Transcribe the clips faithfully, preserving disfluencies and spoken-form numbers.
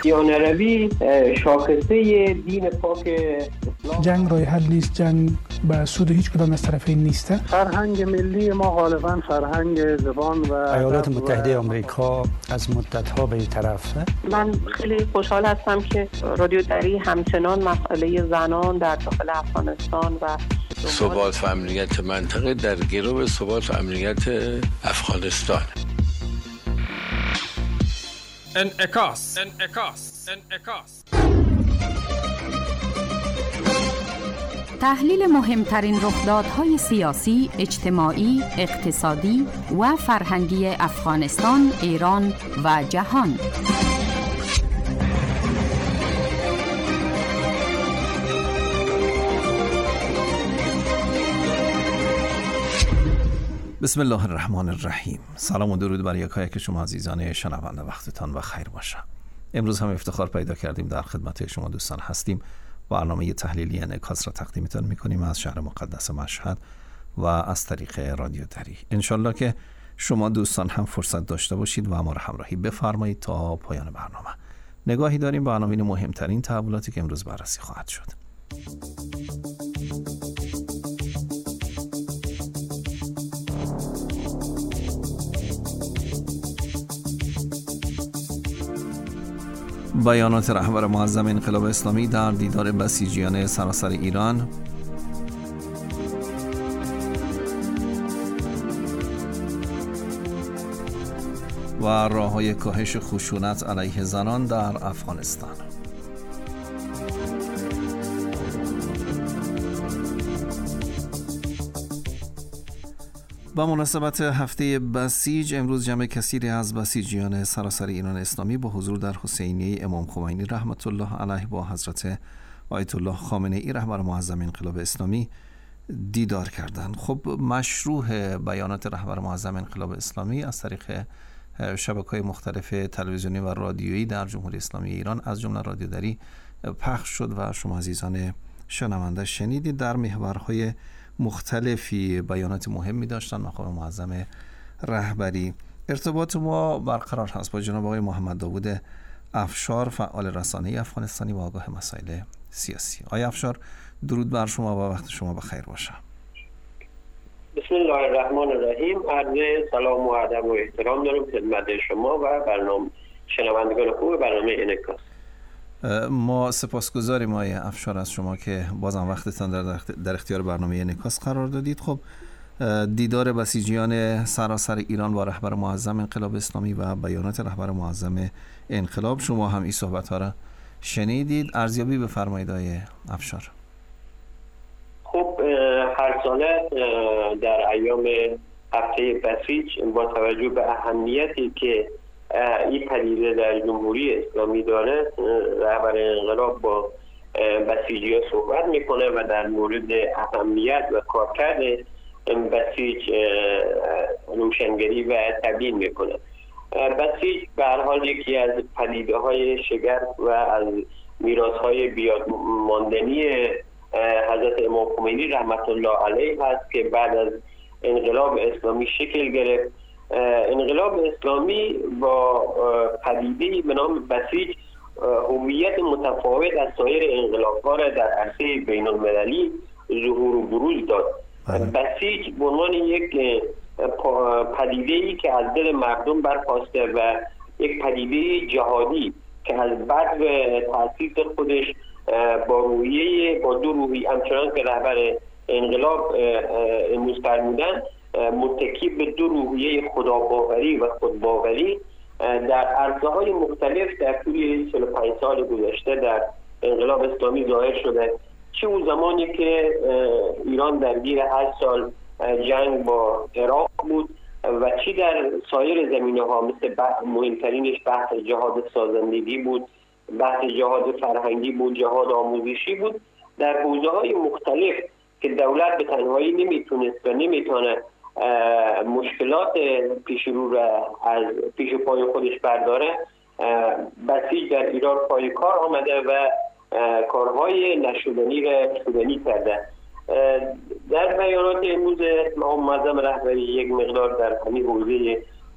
سیانروی شاخصه دین پاک اسلام. جنگ راه حل نیست، جنگ به سود هیچ کدام از طرفین نیست. فرهنگ ملی ما غالبا فرهنگ زبان و ایالات متحده آمریکا از مدت‌ها به این طرفه. من خیلی خوشحال هستم که رادیو دری همچنان مسئله زنان در داخل افغانستان و ثبات و امنیت منطقه در گرو ثبات و امنیت افغانستان. انعکاس انعکاس انعکاس تحلیل مهمترین رخدادهای سیاسی، اجتماعی، اقتصادی و فرهنگی افغانستان، ایران و جهان. بسم الله الرحمن الرحیم. سلام و درود بر یکایک شما عزیزان شنونده، وقتتان بخیر باشه. امروز هم افتخار پیدا کردیم در خدمت شما دوستان هستیم. برنامه تحلیلی انعکاس را تقدیمتان میکنیم از شهر مقدس مشهد و از طریق رادیو دری. انشالله که شما دوستان هم فرصت داشته باشید و ما را همراهی بفرمایید تا پایان برنامه. نگاهی داریم به عناوین مهمترین تحولاتی که امروز بررسی خواهد شد. بیانات رهبر معظم انقلاب اسلامی در دیدار بسیجیان سراسر ایران. و راه‌های کاهش خشونت علیه زنان در افغانستان. با مناسبت هفته بسیج امروز جمع کثیری از بسیجیان سراسر ایران اسلامی با حضور در حسینیه امام خمینی رحمت الله علیه با حضرت آیت الله خامنه ای رهبر معظم انقلاب اسلامی دیدار کردند. خب مشروع بیانات رهبر معظم انقلاب اسلامی از طریق شبکه‌های مختلف تلویزیونی و رادیویی در جمهوری اسلامی ایران از جمله رادیو دری پخش شد و شما عزیزان شنونده شنیدید. در محورهای مختلفی بیانات مهمی داشتن مقام معظم رهبری. ارتباط ما برقرار هست با جناب آقای محمد داوود افشار، فعال رسانه‌ای افغانستانی و آگاه مسائل سیاسی. آقای افشار، درود بر شما و وقت شما بخیر باشه. بسم الله الرحمن الرحیم. عرض سلام و ادب و احترام دارم خدمت شما و برنامه شنوندگان خوب برنامه انعکاس. ما سپاسگزاریم آقای افشار از شما که بازم وقتتان در, در اختیار برنامه انعکاس قرار دادید. خب دیدار بسیجیان سراسر ایران با رهبر معظم انقلاب اسلامی و بیانات رهبر معظم انقلاب، شما هم این صحبت ها را شنیدید. ارزیابی بفرمایید آقای افشار. خب هر ساله در ایام هفته بسیج با توجه به اهمیتی که این پدیده در جمهوری اسلامی داره، رهبر انقلاب با بسیجی‌ها صحبت میکنه و در مورد اهمیت و کارکرد بسیج روشنگری و تبیین میکنه. بسیج به هر حال یکی از پدیده های شگرف و از میراث های بیاد ماندنی حضرت امام خمینی رحمت الله علیه هست که بعد از انقلاب اسلامی شکل گرفت. انقلاب اسلامی با پدیده‌ای به نام بسیج هویت متفاوت از سایر انقلاب‌ها را در عرصه بین‌المللی ظهور و بروز داد. بسیج به عنوان یک پدیده‌ای که از دل مردم برخاسته و یک پدیده جهادی که از بعد تأسیس خودش با روحیه با دو روحی همچنان که رهبر انقلاب امروز فرمودن متکی به دو روحیه خداباوری و خودباوری در عرصه‌های مختلف در طول چهل و پنج سال گذشته در انقلاب اسلامی ظاهر شده. چه اون زمانی که ایران درگیر هشت سال جنگ با عراق بود و چی در سایر زمینه‌ها مثل مهمترینش بحث جهاد سازندگی بود، بحث جهاد فرهنگی بود، جهاد آموزشی بود. در حوزه‌های مختلف که دولت به تنهایی نمیتونست و نمیتونه مشکلات پیش رو را از پیش پای خودش برداره، بسیج در ایران پای کار آمده و کارهای نشدنی را شدنی کرده. در بیانات امروز معظم رهبری یک مقدار در همین حوزه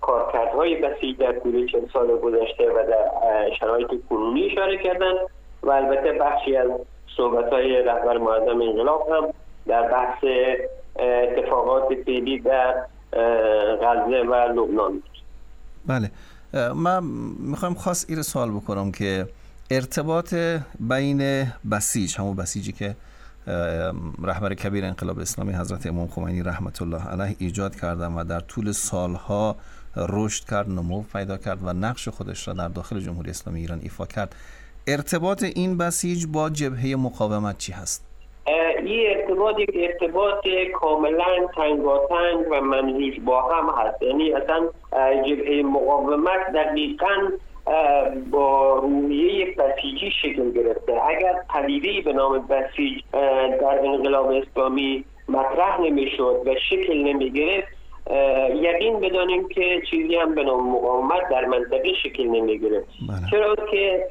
کارکردهای بسیج در طول چند سال گذشته و در شرایط کنونی اشاره کردن و البته بخشی از صحبت‌های رهبر معظم انقلاب هم در بحث اتفاقات فعلی در غزه و لبنان بود. بله، من میخوایم خاص این سوال بکنم که ارتباط بین بسیج، همون بسیجی که رهبر کبیر انقلاب اسلامی حضرت امام خمینی رحمت الله علیه ایجاد کردن و در طول سالها رشد کرد، نمو پیدا کرد و نقش خودش را در داخل جمهوری اسلامی ایران ایفا کرد، ارتباط این بسیج با جبهه مقاومت چی هست؟ این ارتباط یک ارتباط کاملا تنگاتنگ و ممزوج با هم هست. یعنی اصلا جبهه مقاومت دقیقاً با روحیه بسیجی شکل گرفته. اگر پدیده‌ای به نام بسیج در انقلاب اسلامی مطرح نمی‌شد و شکل نمی‌گرفت، یقین بدانیم که چیزی هم به نام مقاومت در منطقه شکل نمی‌گرفت. چرا که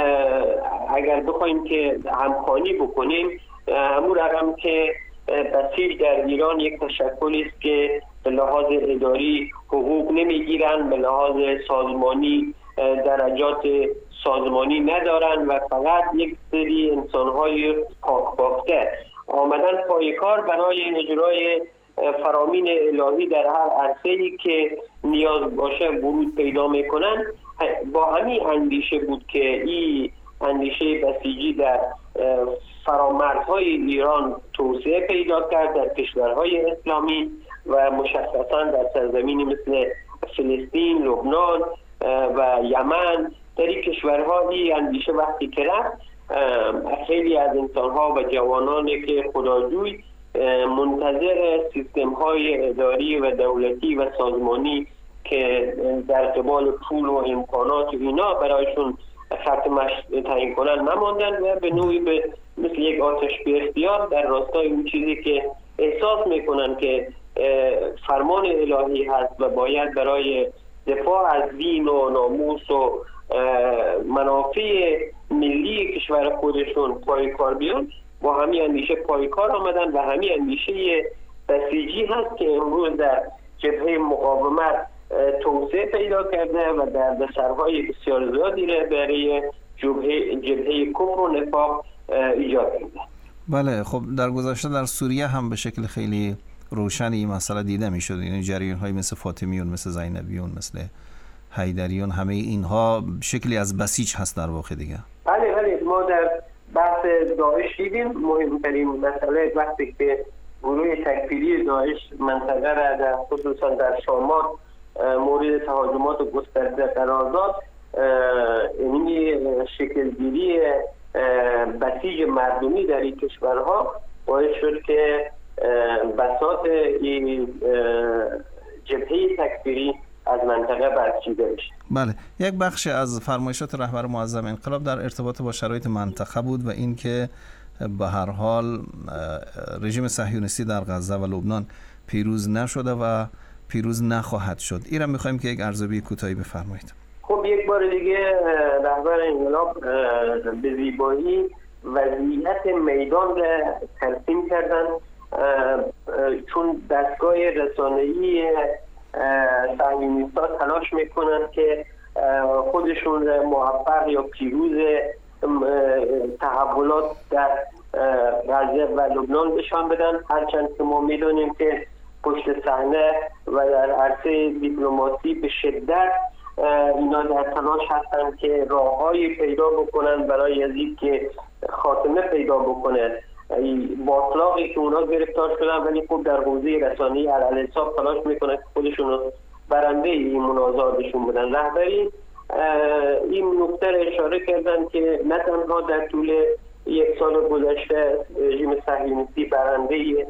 اگر بخوایم که همخوانی بکنیم، همون رقم که بسیج در ایران یک تشکلی است که به لحاظ اداری حقوق نمیگیرن، به لحاظ سازمانی درجات سازمانی ندارن و فقط یک سری انسان‌های پاکبافته آمدن پای کار برای اجرای فرامین الهی در هر عرصه‌ای که نیاز باشه ورود پیدا میکنن. با همین اندیشه بود که این اندیشه بسیجی در فرامرزهای ایران توسعه پیدا کرد، در کشورهای اسلامی و مشخصا در سرزمینی مثل فلسطین، لبنان و یمن. در این کشورها این اندیشه وقتی که رفت، خیلی از انسانها و جوانانی که خداجوی منتظر سیستم‌های اداری و دولتی و سازمانی که در قبال پول و امکانات اینا برایشون خط مشی تعیین کنن نماندن و به نوعی به مثل یک آتش به اختیار در راستای اون چیزی که احساس میکنن که فرمان الهی هست و باید برای دفاع از دین و ناموس و منافع ملی کشور خودشون پای کار بیان، با همین اندیشه پای کار آمدن و همین اندیشه بسیجی هست که امروز در جبهه مقاومت توسعه پیدا کرده و در بسرهای بسیار زیادی را برای جبهه جبهه کفر و نفاق ایجاد کرده. بله، خب در گذشته در سوریه هم به شکل خیلی روشن این مسئله دیده می شد. یعنی جریان‌های مثل فاطمیون، مثل زینبیون، مثل حیدریون، همه اینها شکلی از بسیج هست در واقع دیگه. بله بله، ما در بحث داعش دیدیم مهمترین مسئله وقتی که گروه تکفیری داعش منطقه را در خصوصا در شامات مورد تهاجمات گسترده قرار داد، این شکلگیری بسیج مردمی در این کشورها باعث شد که بساط این جبهه تکفیری از منطقه برچیده بشه. بله، یک بخش از فرمایشات رهبر معظم انقلاب در ارتباط با شرایط منطقه بود و این که به هر حال رژیم صهیونیستی در غزه و لبنان پیروز نشده و پیروز نخواهد شد. این را می‌خوایم که یک ارزیابی کوتاهی بفرمایید. خب یک بار دیگه رهبر انقلاب به زیبایی وضعیت میدان را ترسیم کردن، چون دستگاه رسانه‌ای صهیونیست‌ها تلاش میکنن که خودشون موفق یا پیروز تحولات در غزه و لبنان بشان بدن، هرچند که ما میدونیم که پشت صحنه و در عرصه دیپلماسی به شدت اینا در تلاش هستن که راههایی پیدا بکنن برای از این که خاتمه پیدا بکنه باطلاقی که اونا گرفتار شدن، ولی خب در حوزه رسانه‌ای علیه حساب تلاش میکنن که خودشون برنده این مناظراتشون بودن. رهبری این نکته اشاره کردن که نه تنها در طول یک سال گذشته رژیم صهیونیستی برنده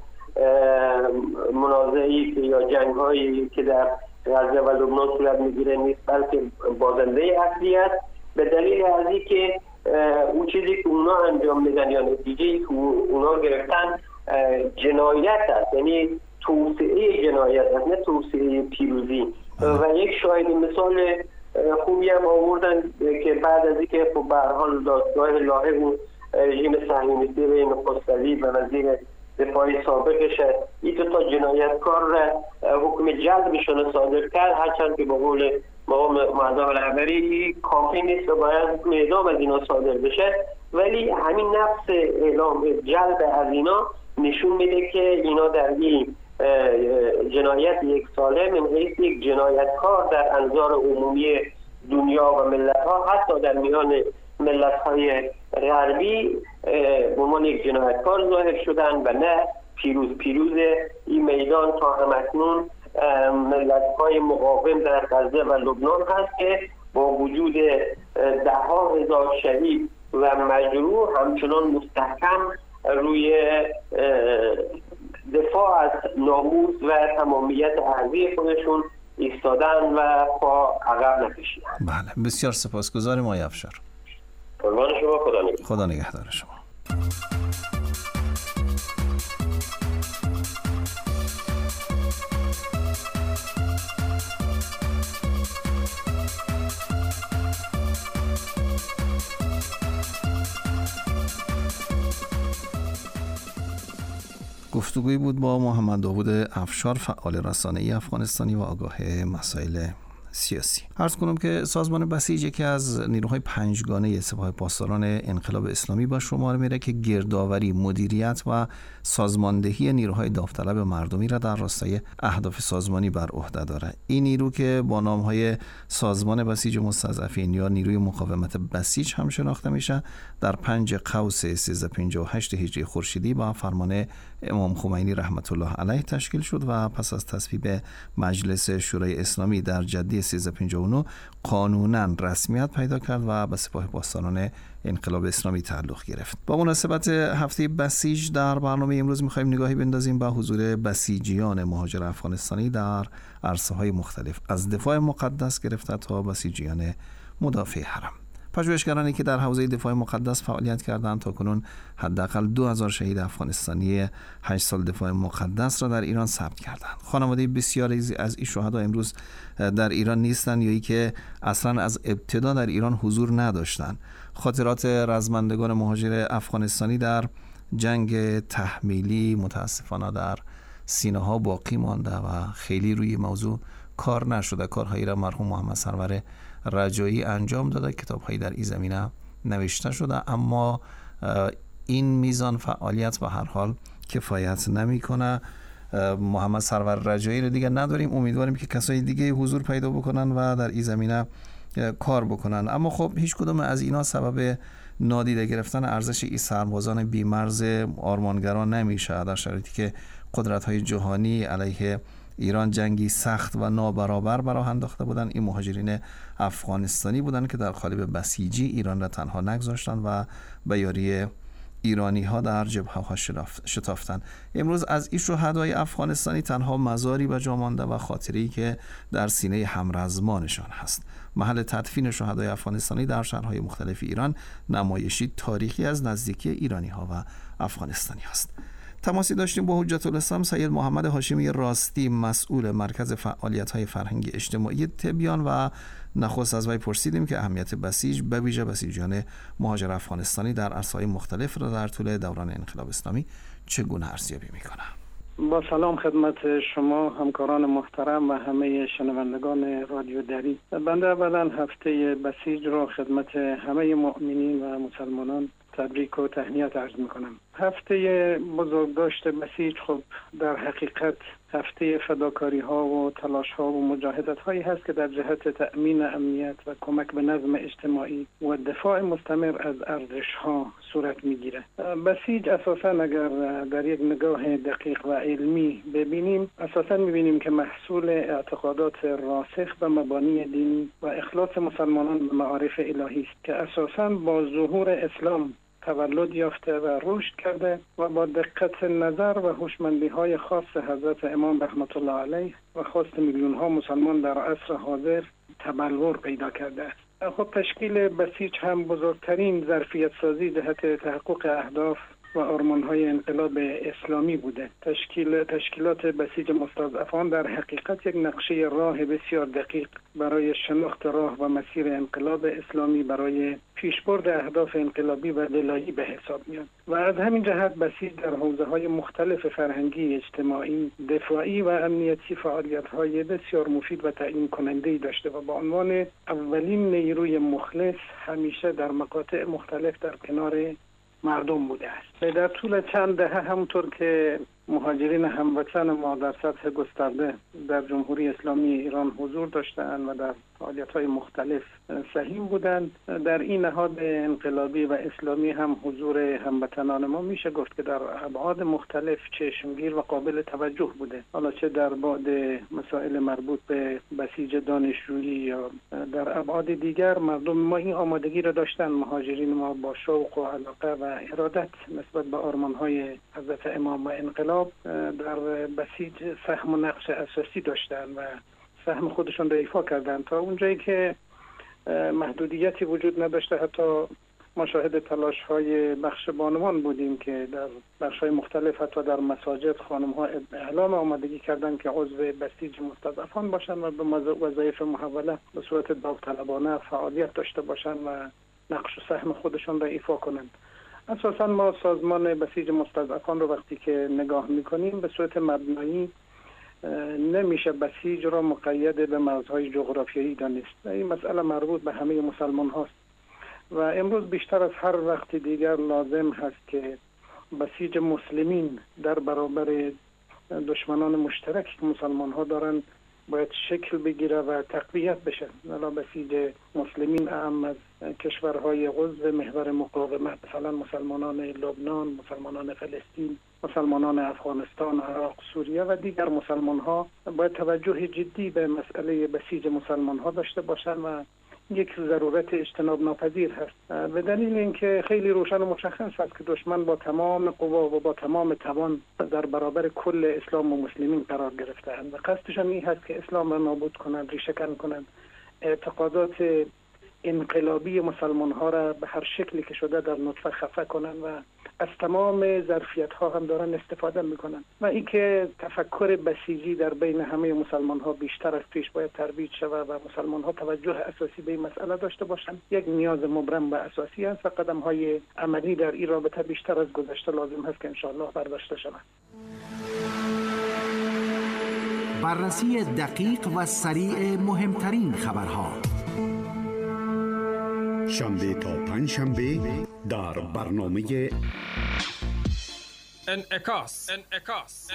منازعه‌ای یا جنگ‌هایی که در غزه و لبنان صورت میگیره نیست، بلکه بازنده اصلی است، به دلیل از اینکه اون چیزی که اونا انجام میدن یا نتیجه‌ای که اونا گرفتن جنایت است، یعنی توسعه جنایت است، نه توسعه پیروزی. و یک شاهد مثال خوبی هم آوردن که بعد از اینکه خب به هر حال دادگاه لاهه رژیم صهیونیستی به نخست وزیر و وزیر دفاعی سابقش این دو تا جنایتکار حکم جلبشون صادر کرد، هرچند که به قول مقام معظم رهبری کافی نیست و باید حکم اعدام از اینا صادر بشه، ولی همین نفس اعلام جلب از اینا نشون میده که اینا در این جنایت یک ساله من حیث یک جنایتکار در انظار عمومی دنیا و ملت ها، حتی در میان ملت های غربی به عنوان یک جنایتکار ظاهر شدن و نه پیروز پیروز این میدان تا همکنون ملت های مقاوم در غزه و لبنان هست که با وجود ده ها هزار شهید و مجروح همچنان مستحکم روی دفاع از ناموس و تمامیت ارضی خودشون ایستادن و پا عقب نکشیدن. بله، بسیار سپاسگزارم آقای افشار. قربان شما، خدا نگهدار. خدا نگهدار شما. گفتگویی بود با محمد داوود افشار، فعال رسانه‌ای افغانستانی و آگاه مسائل سیاسی. عرض کنم که سازمان بسیج یکی از نیروهای پنجگانه سپاه پاسداران انقلاب اسلامی با شمار میره که گردآوری، مدیریت و سازماندهی نیروهای داوطلب مردمی را در راستای اهداف سازمانی بر عهده داره. این نیرو که با نام‌های سازمان بسیج مستضعفین یا نیروی مقاومت بسیج هم شناخته میشه، در پنج قوس سیزده پنجاه و هشت هجری خورشیدی با فرمان امام خمینی رحمت الله علیه تشکیل شد و پس از تصویب مجلس شورای اسلامی در جدی سیزده پنجاه و نه قانونا رسمیت پیدا کرد و به سپاه پاسداران انقلاب اسلامی تعلق گرفت. با مناسبت هفته بسیج در برنامه امروز می‌خوایم نگاهی بندازیم به حضور بسیجیان مهاجر افغانستانی در عرصه‌های مختلف، از دفاع مقدس گرفته تا بسیجیان مدافع حرم. پژوهشگرانی که در حوزه دفاع مقدس فعالیت کردند تا کنون حداقل دو هزار شهید افغانستانی هشت سال دفاع مقدس را در ایران ثبت کردند. خانواده بسیاری از این شهدا امروز در ایران نیستند یا ای که اصلا از ابتدا در ایران حضور نداشتند. خاطرات رزمندگان مهاجر افغانستانی در جنگ تحمیلی متاسفانه در سینه ها باقی مانده و خیلی روی موضوع کار نشده. کارهایی را مرحوم محمد سرور رجایی انجام داده، کتاب‌هایی در این زمینه نوشته شده، اما این میزان فعالیت به هر حال کفایت نمی‌کنه. محمد سرور رجایی رو دیگه نداریم، امیدواریم که کسای دیگه حضور پیدا بکنن و در این زمینه کار بکنن. اما خب هیچ کدوم از اینا سبب نادیده گرفتن ارزش این سربازان بی‌مرز آرمانگران نمیشه، در شرایطی که قدرت‌های جهانی علیه ایران جنگی سخت و نابرابر براه انداخته بودند. این مهاجرین افغانستانی بودند که در قالب بسیجی ایران را تنها نگذاشتند و به یاری ایرانی ها در جبهه ها شتافتند. امروز از این شهدای افغانستانی تنها مزاری به جا مانده و خاطره‌ای که در سینه همرزمانشان هست. محل تدفین شهدای افغانستانی در شهرهای مختلف ایران نمایشی تاریخی از نزدیکی ایرانی ها و افغانستانی هست. تماسی داشتیم با حجت الاسلام سید محمد هاشمی راستی، مسئول مرکز فعالیت‌های فرهنگی اجتماعی تبیان، و نخست از وی پرسیدیم که اهمیت بسیج به ویژه بسیجیان مهاجر افغانستانی در عرصه‌های مختلف را در طول دوران انقلاب اسلامی چگونه ارزیابی می‌کنه. با سلام خدمت شما همکاران محترم و همه شنوندگان رادیو دری. بنده اولا هفته بسیج را خدمت همه مؤمنین و مسلمانان تبریک و تهنیت عرض میکنم. هفته بزرگداشت بسیج خب در حقیقت هفته فداکاری ها و تلاش ها و مجاهدت هایی هست که در جهت تأمین امنیت و کمک به نظم اجتماعی و دفاع مستمر از ارزش ها صورت میگیره. بسیج اساسا اگر در یک نگاه دقیق و علمی ببینیم، اساسا میبینیم که محصول اعتقادات راسخ به مبانی دینی و اخلاص مسلمانان به معارف الهی است که اساسا با ظهور اسلام تولد یافته و رشد کرده و با دقت نظر و هوشمندی‌های خاص حضرت امام رحمت الله علیه و خواست میلیون‌ها مسلمان در عصر حاضر تبلور پیدا کرده است. خب تشکیل بسیج هم بزرگترین ظرفیت سازی جهت تحقق اهداف و آرمان‌های انقلاب اسلامی بوده. تشکیل تشکیلات بسیج مستضعفان در حقیقت یک نقشه راه بسیار دقیق برای شناخت راه و مسیر انقلاب اسلامی برای پیشبرد اهداف انقلابی و دلایی به حساب میاد و از همین جهت بسیج در حوزه‌های مختلف فرهنگی، اجتماعی، دفاعی و امنیتی فعالیت‌های بسیار مفید و تعیین کننده‌ای داشته و با عنوان اولین نیروی مخلص همیشه در مقاطع مختلف در کنار مردم بوده است. در طول چند دهه همونطور که مهاجرین هموطن ما در سطح گسترده در جمهوری اسلامی ایران حضور داشتند و در فعالیت‌های مختلف سهیم بودند، در این نهاد انقلابی و اسلامی هم حضور هموطنان ما میشه گفت که در ابعاد مختلف چشمگیر و قابل توجه بوده، حالا چه در بعد مسائل مربوط به بسیج دانشجویی یا در ابعاد دیگر. مردم ما این آمادگی را داشتن، مهاجرین ما با شوق و علاقه و ارادت نسبت به آرمان‌های حضرت امام و انقلاب در بسیج سهم و نقش اساسی داشتند و سهم خودشون را ایفا کردند تا اونجایی که محدودیتی وجود نداشته. حتی ما شاهد تلاش‌های بخش بانوان بودیم که در بخش‌های مختلف حتی در مساجد خانم‌ها اعلام آمادگی کردند که عضو بسیج مستضعفان باشند و به وظایف محوله به صورت داوطلبانه فعالیت داشته باشند و نقش و سهم خودشون را ایفا کنند. اساساً ما سازمان بسیج مستضعفان رو وقتی که نگاه می‌کنیم به صورت مبنایی نمیشه بسیج را مقید به مرزهای جغرافیایی دانست. این مسئله مربوط به همه مسلمان هاست و امروز بیشتر از هر وقت دیگر لازم هست که بسیج مسلمین در برابر دشمنان مشترک که مسلمان ها دارن باید شکل بگیره و تقویت بشه. حالا بسیج مسلمین اعم از کشورهای عضو محور مقاومت، مثلا مسلمانان لبنان، مسلمانان فلسطین، مسلمانان افغانستان، عراق، سوریه و دیگر مسلمان ها باید توجه جدی به مسئله بسیج مسلمان ها داشته باشند و یک ضرورت اجتناب ناپذیر هست به دلیل اینکه خیلی روشن و مشخص است که دشمن با تمام قوا و با تمام توان در برابر کل اسلام و مسلمین قرار گرفته‌اند و قصدشان این هست که اسلام را نابود کنند، ریشه‌کن کنند، اعتقادات انقلابی مسلمان ها را به هر شکلی که شده در نطفه خفه کنند و از تمام ظرفیت ها هم دارن استفاده میکنن و این که تفکر بسیجی در بین همه مسلمان ها بیشتر از پیش باید ترویج شود و مسلمان ها توجه اساسی به این مسئله داشته باشند یک نیاز مبرم و اساسی است و قدم های عملی در این رابطه بیشتر از گذشته لازم هست که انشاءالله برداشته شود. بررسی دقیق و سریع مهمترین خبرها شنبه تا پنج شنبه در برنامه انعکاس. انعکاس.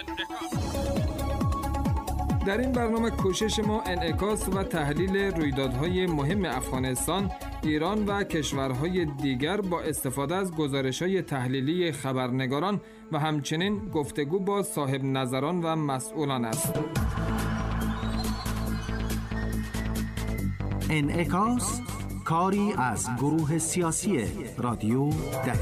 در این برنامه کوشش ما انعکاس و تحلیل رویدادهای مهم افغانستان، ایران و کشورهای دیگر با استفاده از گزارش‌های تحلیلی خبرنگاران و همچنین گفتگو با صاحب نظران و مسئولان است. انعکاس کاری از گروه سیاسی رادیو دری.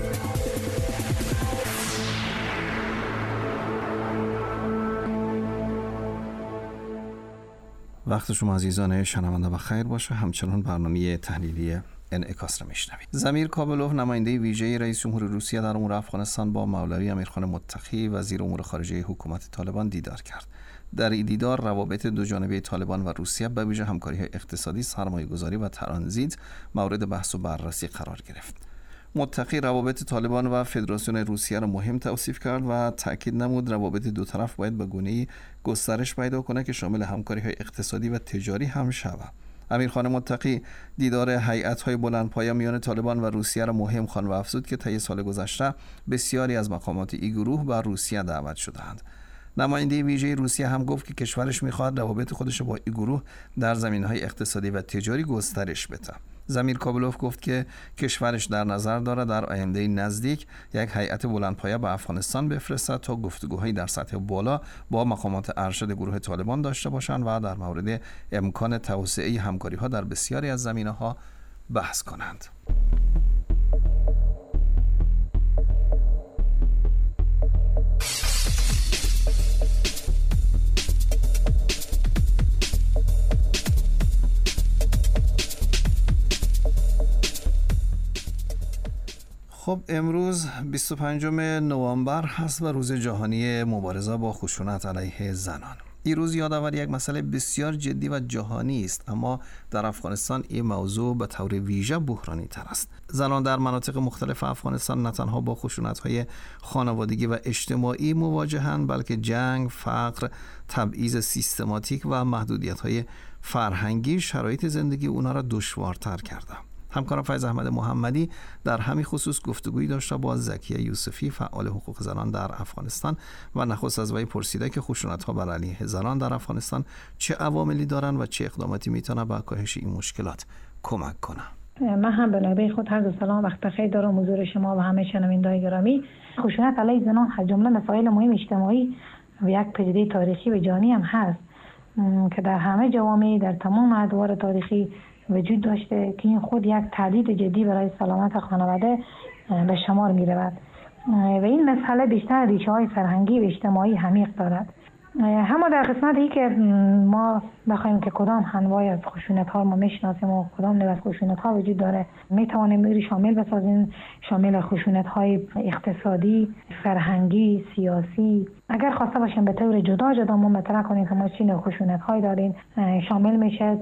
وقت شما عزیزان شنونده بخیر باشه. همچنان برنامه تحلیلی انعکاس را میشنوید. زمیر کابلوف نماینده ویژه رئیس جمهور روسیه در امور افغانستان با مولوی امیرخان متقی وزیر امور خارجه حکومت طالبان دیدار کرد. در این دیدار روابط دو جانبه طالبان و روسیه به ویژه همکاری‌های اقتصادی، سرمایه‌گذاری و ترانزیت مورد بحث و بررسی قرار گرفت. متقی روابط طالبان و فدراسیون روسیه را مهم توصیف کرد و تاکید نمود روابط دو طرف باید به گونه‌ای گسترش پیدا کنه که شامل همکاری‌های اقتصادی و تجاری هم شود. امیرخان متقی دیدار هیئت‌های بلندپایه میان طالبان و روسیه را مهم خواند و افزود که طی سال گذشته بسیاری از مقامات این گروه به روسیه دعوت شده‌اند. نماینده ویژه روسیه هم گفت که کشورش می‌خواهد روابط خودش با این گروه در زمینه‌های اقتصادی و تجاری گسترش بده. زمیر کابلوف گفت که کشورش در نظر دارد در آینده نزدیک یک هیئت بلندپایه به افغانستان بفرستد تا گفتگوهایی در سطح بالا با مقامات ارشد گروه طالبان داشته باشند و در مورد امکان توسعه همکاری‌ها در بسیاری از زمینه‌ها بحث کنند. خب امروز بیست و پنجم نوامبر هست و روز جهانی مبارزه با خشونت علیه زنان. این روز یادآور یک مسئله بسیار جدی و جهانی است، اما در افغانستان این موضوع به طور ویژه بحرانی تر است. زنان در مناطق مختلف افغانستان نه تنها با خشونت‌های خانوادگی و اجتماعی مواجهند، بلکه جنگ، فقر، تبعیض سیستماتیک و محدودیت‌های فرهنگی شرایط زندگی اونا را دشوارتر کرده. همکارم فیض احمد محمدی در همین خصوص گفتگویی داشته با زکیه یوسفی، فعال حقوق زنان در افغانستان، و نخست از وی پرسیده که خشونت‌ها بر علیه زنان در افغانستان چه عواملی دارند و چه اقداماتی میتونه به کاهش این مشکلات کمک کنه. من هم به نوبه خود عرض سلام وقت بخیر دارم حضور شما و همه شنوندگان گرامی. خشونت علیه زنان از جمله مسائل مهم اجتماعی و یک پدیده تاریخی و جهانی هم هست که در همه جوامع در تمام ادوار تاریخی وجود داشته که این خود یک تهدید جدی برای سلامت خانواده به شمار می رود و این مسئله بیشتر ریشه های فرهنگی و اجتماعی عمیق دارد. اما در قسمت ای که ما بخوایم که کدام انواع از خشونت ها ما میشناسیم و کدام نوع از خشونت ها وجود داره، می توانیم این شامل بسازیم، شامل خشونت های اقتصادی، فرهنگی، سیاسی. اگر خواسته باشیم به طور جدا جدا ما مطرح کنیم که ما چه نوع خشونت هایی داریم، شامل میشه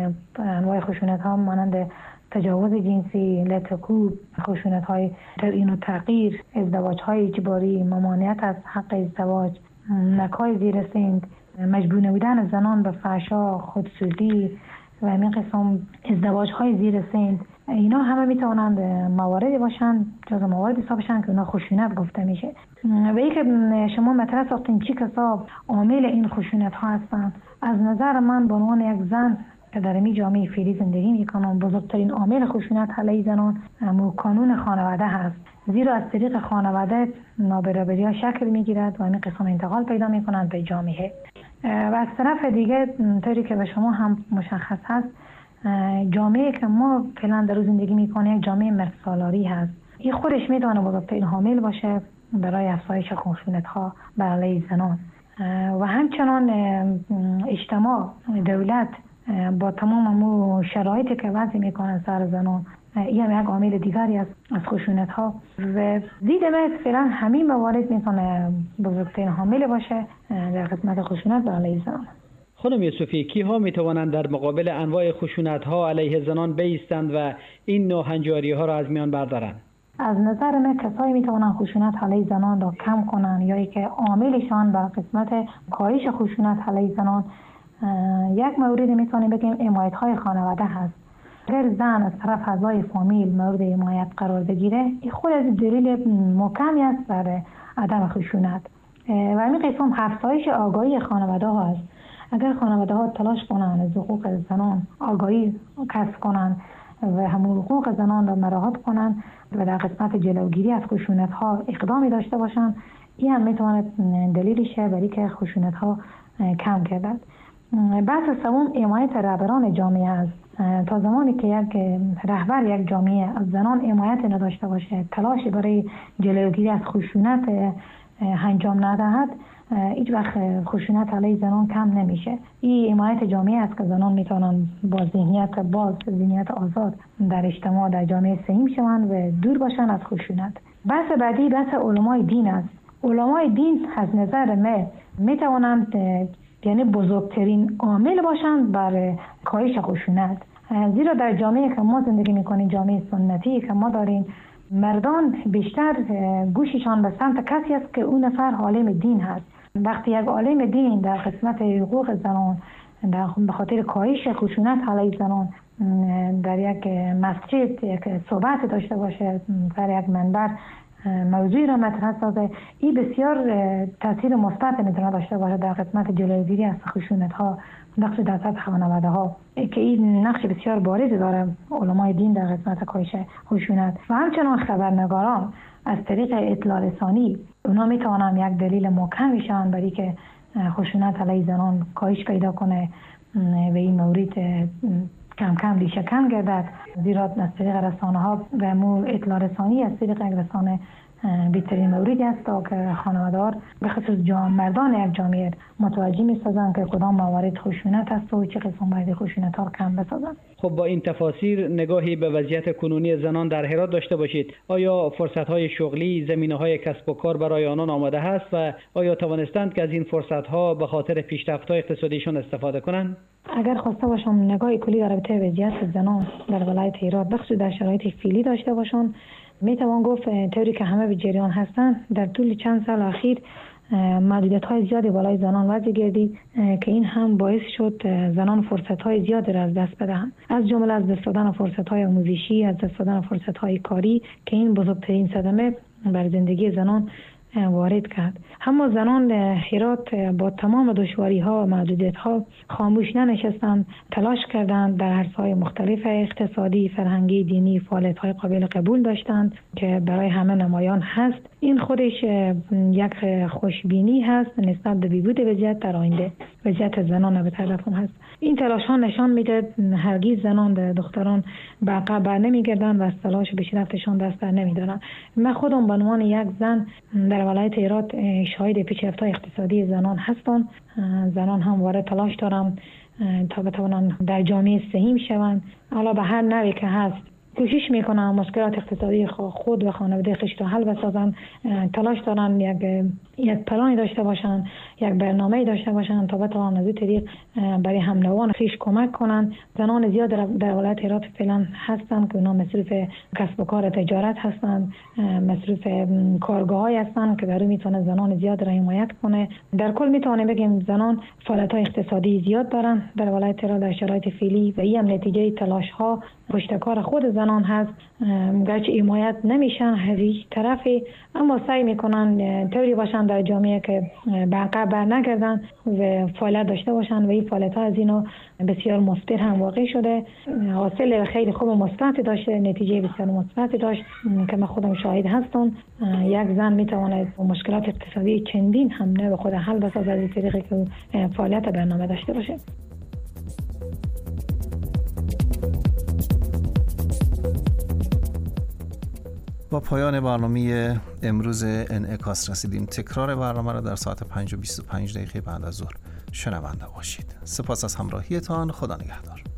انواع خشونت ها مانند تجاوز جنسی، لطکوب، خشونت های ترین و تغییر، ازدواج های اجباری، ممانعت از حق ازدواج، نکای زیر سن، مجبور نمودن زنان به فحشا، خودسوزی و همین قسم ازدواج های زیر سن. اینا همه میتونند مواردی باشند، جزو مواردی حساب بشن که اونا خشونت گفته میشه. و ای که شما مطرح ساختین چی کسا عامل این خشونت ها هستند، از نظر من به عنوان یک زن که در این جامعه فعلی زندگی میکنم، بزرگترین عامل خشونت علیه زنان همون قانون خانواده هست. زیرا از طریق خانواده نابرابری ها شکل میگیرد و همین قسم انتقال پیدا میکنند به جامعه. و از طرف دیگه طوری که به شما هم مشخص هست، جامعه که ما فعلا در زندگی میکنیم جامعه مرسالاری هست. این خودش میتونه بزرگترین حامل باشه برای افزایش خشونت ها بر علیه زنان. و همچنان اجتماع، دولت با تمام امو شرایطی که وضع میکنن سر زنان، این هم یک عامل دیگری است از خشونت ها. و دید من فعلا همین موارد میتونه بزرگترین حامل باشه در قسمت خشونت بر علیه زنان. خانم یوسفی، کی ها میتوانند در مقابل انواع خشونت ها علیه زنان بایستند و این ناهنجاری ها را از میان بردارند؟ از نظر من کسایی میتوانند خشونت علیه زنان را کم کنند یا ای که عاملشان بر قسمت کاهش خشونت علیه زنان یک موردی میتونیم بگیم حمایت های خانواده هست. اگر زن از طرف اعضای فامیل مورد حمایت قرار بگیره، این خود از دلیل محکمی است بر عدم خشونت. و همین قسم افزایش آگاهی خانواده ها است. اگر خانواده ها تلاش کنند از حقوق زنان آگاهی کسب کنند و همون حقوق زنان را مراعات کنند و در قسمت جلوگیری از خشونت ها اقدامی داشته باشند، این هم میتواند دلیلی شه برای که خشونت ها کم گردد. بحث سوم حمایت رهبران جامعه است. تا زمانی که یک رهبر یک جامعه از زنان حمایت نداشته باشه، تلاشی برای جلوگیری از خشونت انجام ندهد، هیچ وقت خشونت علیه زنان کم نمیشه. این حمایت جامعه است که زنان میتونن با ذهنیت باز، ذهنیت آزاد در اجتماع در جامعه سهیم شوند و دور باشن از خشونت. بحث بعدی بحث علمای دین است. علمای دین از نظر من میتوانند یعنی بزرگترین عامل باشند بر کاهش خشونت. زیرا در جامعه که ما زندگی میکنیم، جامعه سنتی که ما داریم، مردان بیشتر گوششان به سمت کسی است که اون نفر عالم دین هست. وقتی یک عالم دین در قسمت حقوق زنان به خاطر کاهش خشونت علیه زنان در یک مسجد یک صحبت داشته باشه، در یک منبر موضوعی را مطرح سازه، این بسیار تاثیر مثبت میتونه داشته باشه در قسمت جلوگیری از خشونت ها، نقش در سطح خانواده ها، که این نقش بسیار بارزی داره علمای دین در قسمت کاهش خشونت. و همچنان خبرنگاران از طریق اطلاع رسانی، اونا میتونن یک دلیل محکم بشن برای که خشونت علیه زنان کاهش پیدا کنه و این مورد کم کم ریشه کم گردد. زیرا از طریق رسانه ها و مو اطلاع رسانی از طریق رسانه بهترین موردی است تا که خانواده‌ها به خصوص جام مردان یک جامعه متوجه می‌سازند که کدام موارد خشونت است و چه قسم باید خشونت ها رو کم بسازند. خب با این تفاسیر نگاهی به وضعیت کنونی زنان در هرات داشته باشید. آیا فرصت‌های شغلی، زمینه‌های کسب و کار برای آنان آماده است و آیا توانستند که از این فرصت‌ها به خاطر پیشرفت‌های اقتصادیشون استفاده کنند؟ اگر خواسته باشم نگاهی کلی در رابطه وضعیت زنان در ولایت هرات بخصوص در شرایط فعلی داشته باشند، میتوان گفت طوری که همه به جریان هستند در طول چند سال اخیر محدودیت‌های زیادی بالای زنان وضع گردید که این هم باعث شد زنان فرصت‌های زیادی را از دست بدهند، از جمله از دست دادن فرصت‌های آموزشی، از دست دادن فرصت‌های کاری که این بزرگترین صدمه بر زندگی زنان وارد کرد. اما زنان هرات با تمام دشواری‌ها و محدودیت‌ها خاموش ننشستند، تلاش کردند، در عرصه‌های مختلف اقتصادی، فرهنگی، دینی فعالیت‌های قابل قبول داشتند که برای همه نمایان هست. این خودش یک خوشبینی هست نسبت به بهبود وضعیت در آینده. وضعیت زنان به طرفم هست. این تلاش‌ها نشان می‌دهد هرگز زنان دختران به عقب بر نمی‌گردند و از تلاش به پیشرفتشان دست بر نمی‌دارند. من خودم به عنوان یک زن در ولایت هرات شاهد پیشرفت‌های اقتصادی زنان هستم. زنان هم وارد تلاش دارم تا بتوانند در جامعه سهیم شوند. حالا به هر نوعی که هست کوشش میکنن مشکلات اقتصادی خود و خانواده خودش را حل بسازن، تلاش دارن یک یک پلانی داشته باشن، یک برنامه‌ای داشته باشن تا بتوانند از این طریق برای هم نوان خویش کمک کنن. زنان زیاد در ولایت هرات فعلا هستن که اونا مصروف کسب و کار تجارت هستن، مصروف کارگاه‌های هستن که در اون میتونه زنان زیاد را حمایت کنه. در کل میتونه بگیم زنان فعالیت‌های اقتصادی زیاد دارن در ولایت هرات در شرایط فعلی و این هم نتیجه تلاش‌ها پشتکار خود زنان هست. گرچه حمایت نمیشن هر یک طرفی، اما سعی میکنن طوری باشن در جامعه که به عقب بر نگردن و فعالیت داشته باشن و این فعالیت‌ها از اینا بسیار مثبت هم واقع شده. حاصل خیلی خوب و مثبت داشته، نتیجه بسیار مثبت داشت که من خودم شاهد هستم. یک زن میتواند مشکلات اقتصادی چندین هم نه به خود حل بسازد از طریقی که فعالیت برنامه داشته باشه. با پایان برنامه امروز انعکاس رسیدیم. تکرار برنامه را در ساعت پنج و بیست و پنج دقیقه بعد از ظهر شنونده باشید. سپاس از همراهیتان. خدا نگهدار.